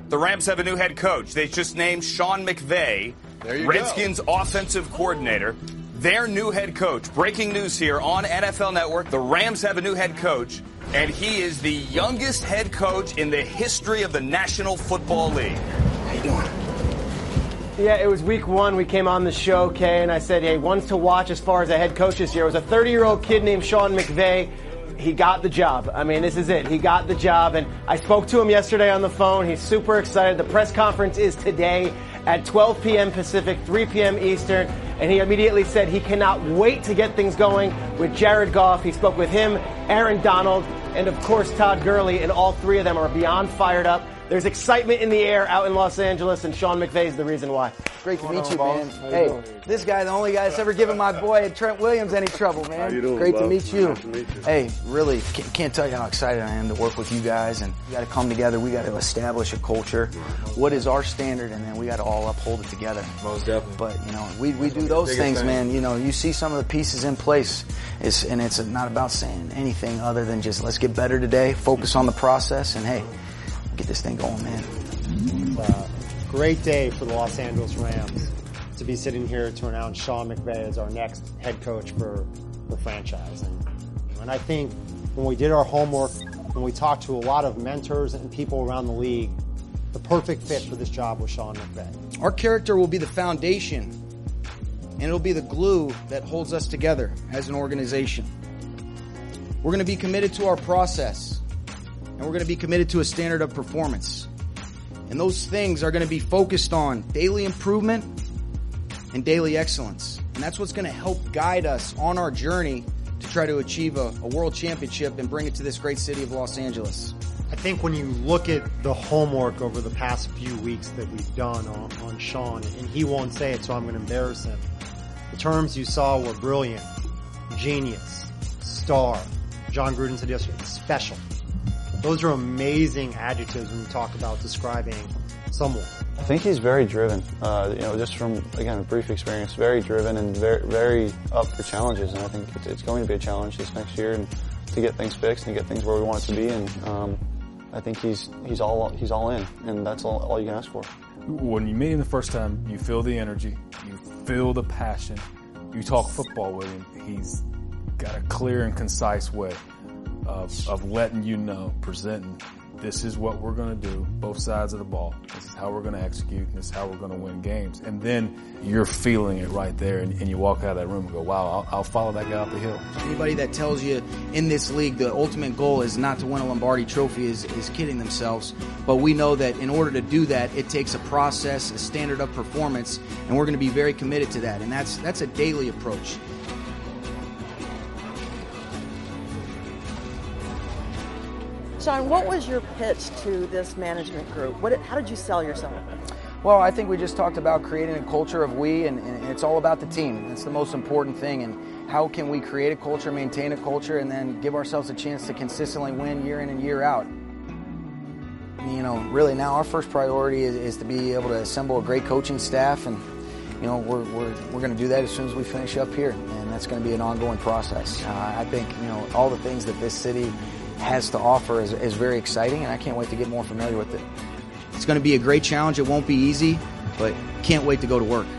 The Rams have a new head coach. They just named Sean McVay, Redskins offensive coordinator. Their new head coach. Breaking news here on NFL Network. The Rams have a new head coach, and he is the youngest head coach in the history of the National Football League. How you doing? Yeah, it was week 1. We came on the show, Kay, and I said, hey, one's to watch as far as a head coach this year. It was a 30-year-old kid named Sean McVay. He got the job. I mean, this is it. He got the job, and I spoke to him yesterday on the phone. He's super excited. The press conference is today at 12 p.m. Pacific, 3 p.m. Eastern, and he immediately said he cannot wait to get things going with Jared Goff. He spoke with him, Aaron Donald, and of course Todd Gurley, and all three of them are beyond fired up. There's excitement in the air out in Los Angeles, and Sean McVay is the reason why. Great to meet you, man. Hey, this guy, the only guy that's ever given my boy Trent Williams any trouble, man. How you doing, Great to bro? meet you. Nice to meet you. Hey, really, can't tell you how excited I am to work with you guys, and we got to come together. We got to establish a culture. What is our standard, and then we got to all uphold it together. Most definitely. But, you know, we do those things, man. You know, you see some of the pieces in place, and it's not about saying anything other than just let's get better today, focus on the process, and hey, get this thing going, man. Great day for the Los Angeles Rams to be sitting here to announce Sean McVay as our next head coach for the franchise. And I think when we did our homework, when we talked to a lot of mentors and people around the league, the perfect fit for this job was Sean McVay. Our character will be the foundation, and it'll be the glue that holds us together as an organization. We're going to be committed to our process, and we're going to be committed to a standard of performance. And those things are going to be focused on daily improvement and daily excellence. And that's what's going to help guide us on our journey to try to achieve a world championship and bring it to this great city of Los Angeles. I think when you look at the homework over the past few weeks that we've done on Sean, and he won't say it, so I'm going to embarrass him. The terms you saw were brilliant, genius, star. John Gruden said yesterday, special. Those are amazing adjectives when you talk about describing someone. I think he's very driven. Just from, again, a brief experience, very driven and very, very up for challenges. And I think it's going to be a challenge this next year and to get things fixed and get things where we want it to be. And I think he's all in, and that's all you can ask for. When you meet him the first time, you feel the energy, you feel the passion. You talk football with him. He's got a clear and concise way of letting you know, presenting, this is what we're going to do, both sides of the ball. This is how we're going to execute, and this is how we're going to win games. And then you're feeling it right there, and you walk out of that room and go, wow, I'll follow that guy up the hill. Anybody that tells you in this league the ultimate goal is not to win a Lombardi trophy is kidding themselves. But we know that in order to do that, it takes a process, a standard of performance, and we're going to be very committed to that. And that's a daily approach. Sean, what was your pitch to this management group? How did you sell yourself? Well, I think we just talked about creating a culture of we, and it's all about the team. That's the most important thing. And how can we create a culture, maintain a culture, and then give ourselves a chance to consistently win year in and year out? You know, really now our first priority is to be able to assemble a great coaching staff, and you know, we're going to do that as soon as we finish up here, and that's going to be an ongoing process. I think, you know, all the things that this city has to offer is very exciting, and I can't wait to get more familiar with it. It's going to be a great challenge. It won't be easy, but can't wait to go to work.